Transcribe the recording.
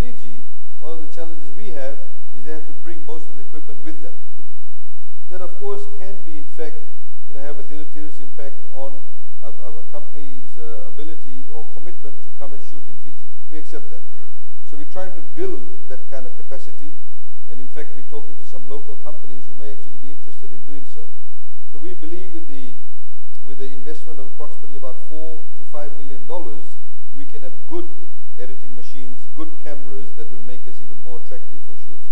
Fiji, one of the challenges we have is they have to bring most of the equipment with them. That of course can be in fact, have a deleterious impact on a company's ability or commitment to come and shoot in Fiji. We accept that. So we're trying to build that kind of capacity, and in fact we're talking to some local companies who may actually be interested in doing so. So we believe with the investment of approximately about $4 to $5 million, we can have good editing machines, good cameras that will make us even more attractive for shoots.